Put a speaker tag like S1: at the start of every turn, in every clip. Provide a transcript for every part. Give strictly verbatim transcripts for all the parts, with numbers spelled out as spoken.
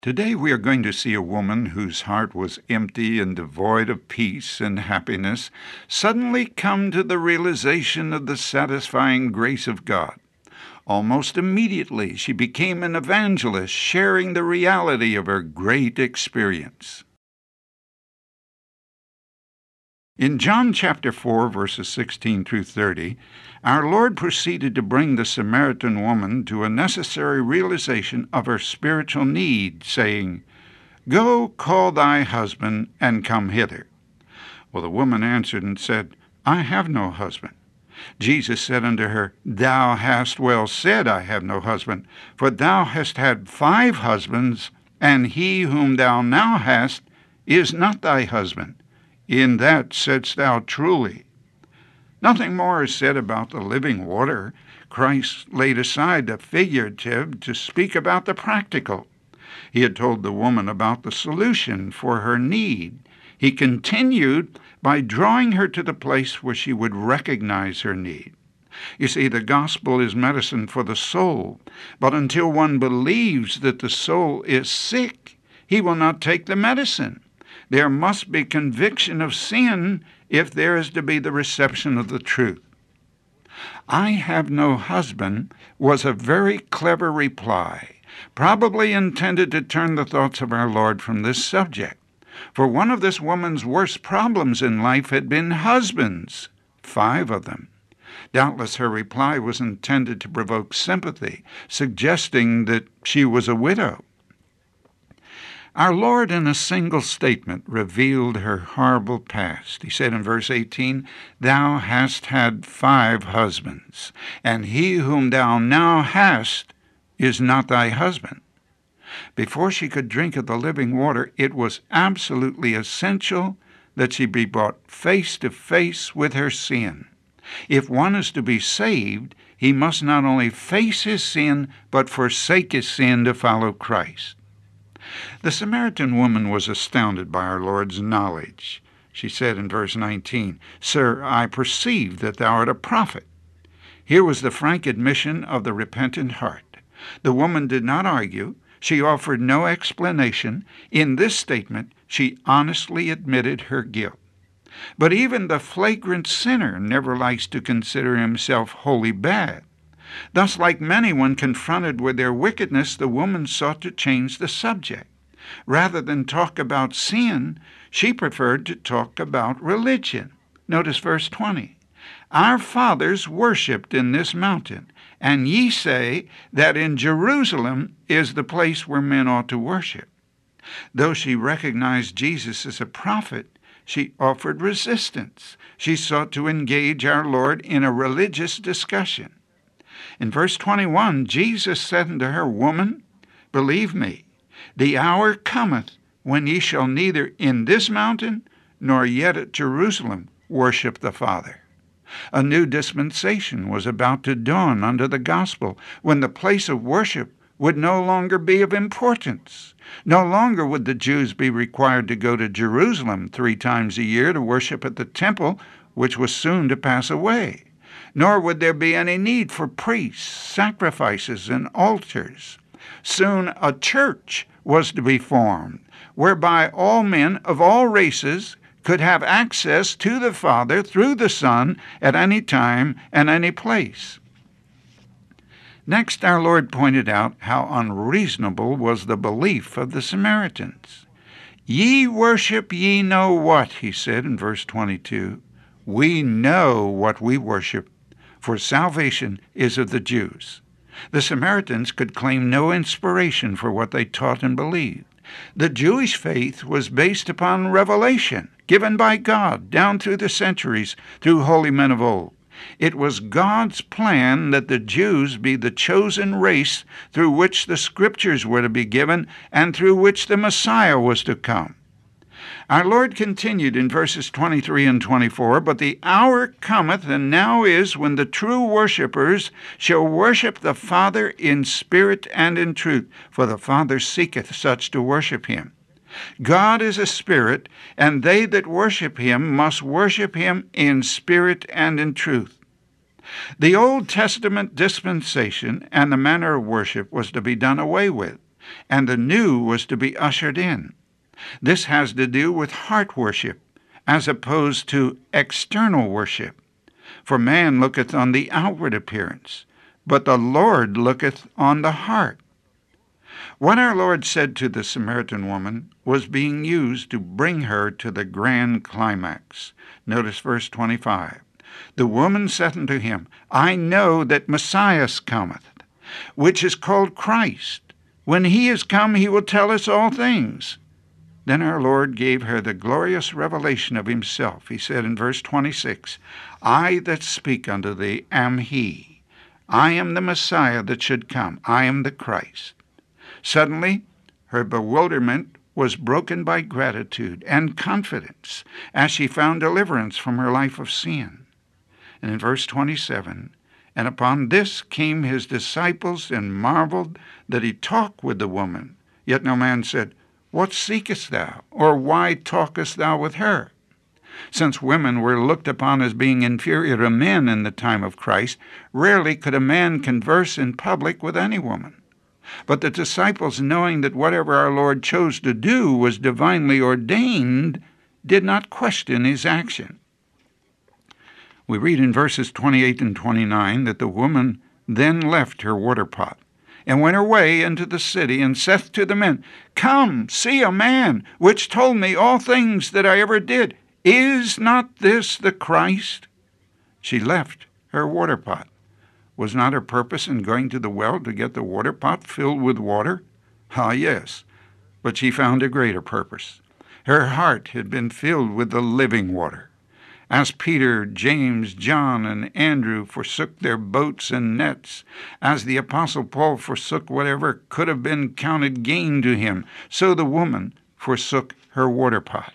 S1: Today we are going to see a woman whose heart was empty and devoid of peace and happiness suddenly come to the realization of the satisfying grace of God. Almost immediately she became an evangelist, sharing the reality of her great experience. In John chapter four, verses sixteen through thirty, our Lord proceeded to bring the Samaritan woman to a necessary realization of her spiritual need, saying, "Go, call thy husband, and come hither." Well, the woman answered and said, "I have no husband." Jesus said unto her, "Thou hast well said, I have no husband, for thou hast had five husbands, and he whom thou now hast is not thy husband. In that saidst thou truly." Nothing more is said about the living water. Christ laid aside the figurative to speak about the practical. He had told the woman about the solution for her need. He continued by drawing her to the place where she would recognize her need. You see, the gospel is medicine for the soul, but until one believes that the soul is sick, he will not take the medicine. There must be conviction of sin if there is to be the reception of the truth. "I have no husband" was a very clever reply, probably intended to turn the thoughts of our Lord from this subject. For one of this woman's worst problems in life had been husbands, five of them. Doubtless her reply was intended to provoke sympathy, suggesting that she was a widow. Our Lord, in a single statement, revealed her horrible past. He said in verse eighteen, "Thou hast had five husbands, and he whom thou now hast is not thy husband." Before she could drink of the living water, it was absolutely essential that she be brought face to face with her sin. If one is to be saved, he must not only face his sin, but forsake his sin to follow Christ. The Samaritan woman was astounded by our Lord's knowledge. She said in verse nineteen, "Sir, I perceive that thou art a prophet." Here was the frank admission of the repentant heart. The woman did not argue. She offered no explanation. In this statement, she honestly admitted her guilt. But even the flagrant sinner never likes to consider himself wholly bad. Thus, like many, when confronted with their wickedness, the woman sought to change the subject. Rather than talk about sin, she preferred to talk about religion. Notice verse twenty. "Our fathers worshipped in this mountain, and ye say that in Jerusalem is the place where men ought to worship." Though she recognized Jesus as a prophet, she offered resistance. She sought to engage our Lord in a religious discussion. In verse twenty-one, Jesus said unto her, "Woman, believe me, the hour cometh when ye shall neither in this mountain nor yet at Jerusalem worship the Father." A new dispensation was about to dawn under the gospel, when the place of worship would no longer be of importance. No longer would the Jews be required to go to Jerusalem three times a year to worship at the temple, which was soon to pass away. Nor would there be any need for priests, sacrifices, and altars. Soon a church was to be formed, whereby all men of all races could have access to the Father through the Son at any time and any place. Next, our Lord pointed out how unreasonable was the belief of the Samaritans. "Ye worship ye know what," he said in verse twenty-two. "We know what we worship, for salvation is of the Jews." The Samaritans could claim no inspiration for what they taught and believed. The Jewish faith was based upon revelation given by God down through the centuries through holy men of old. It was God's plan that the Jews be the chosen race through which the Scriptures were to be given and through which the Messiah was to come. Our Lord continued in verses twenty-three and twenty-four, "But the hour cometh, and now is, when the true worshippers shall worship the Father in spirit and in truth, for the Father seeketh such to worship him." God is a spirit, and they that worship him must worship him in spirit and in truth. The Old Testament dispensation and the manner of worship was to be done away with. and the new was to be ushered in. This has to do with heart worship, as opposed to external worship. For man looketh on the outward appearance, but the Lord looketh on the heart. What our Lord said to the Samaritan woman was being used to bring her to the grand climax. Notice verse twenty-five. The woman said unto him, I know that Messiah cometh, which is called Christ. When he is come, he will tell us all things. Then our Lord gave her the glorious revelation of himself. He said in verse twenty-six, I that speak unto thee am he. I am the Messiah that should come. I am the Christ. Suddenly, her bewilderment was broken by gratitude and confidence as she found deliverance from her life of sin. And in verse twenty-seven, and upon this came his disciples and marveled that he talked with the woman. Yet no man said, What seekest thou? Or why talkest thou with her? Since women were looked upon as being inferior to men in the time of Christ, rarely could a man converse in public with any woman. But the disciples, knowing that whatever our Lord chose to do was divinely ordained, did not question his action. We read in verses twenty-eight and twenty-nine that the woman then left her water pot, and went her way into the city, and saith to the men, Come, see a man, which told me all things that I ever did. Is not this the Christ? She left her water pot. Was not her purpose in going to the well to get the water pot filled with water? Ah, yes, but she found a greater purpose. Her heart had been filled with the living water. As Peter, James, John, and Andrew forsook their boats and nets, as the Apostle Paul forsook whatever could have been counted gain to him, so the woman forsook her water pot.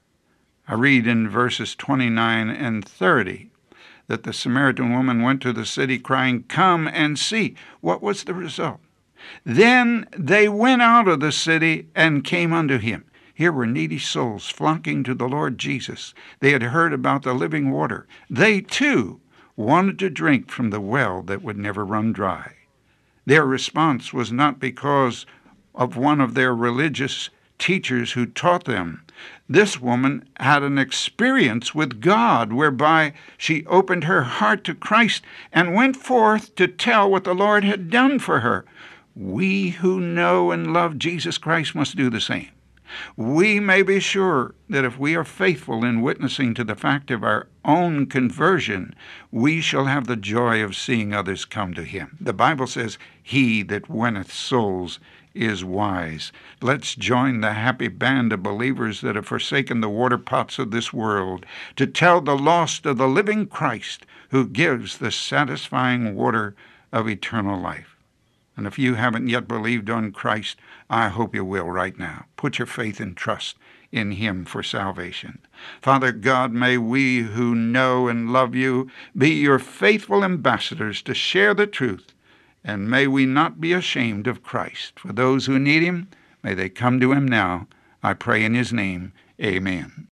S1: I read in verses twenty-nine and thirty that the Samaritan woman went to the city crying, Come and see. What was the result? Then they went out of the city and came unto him. Here were needy souls flocking to the Lord Jesus. They had heard about the living water. They, too, wanted to drink from the well that would never run dry. Their response was not because of one of their religious teachers who taught them. This woman had an experience with God whereby she opened her heart to Christ and went forth to tell what the Lord had done for her. We who know and love Jesus Christ must do the same. We may be sure that if we are faithful in witnessing to the fact of our own conversion, we shall have the joy of seeing others come to him. The Bible says, He that winneth souls is wise. Let's join the happy band of believers that have forsaken the water pots of this world to tell the lost of the living Christ who gives the satisfying water of eternal life. And if you haven't yet believed on Christ, I hope you will right now. Put your faith and trust in him for salvation. Father God, may we who know and love you be your faithful ambassadors to share the truth, and may we not be ashamed of Christ. For those who need him, may they come to him now. I pray in his name. Amen.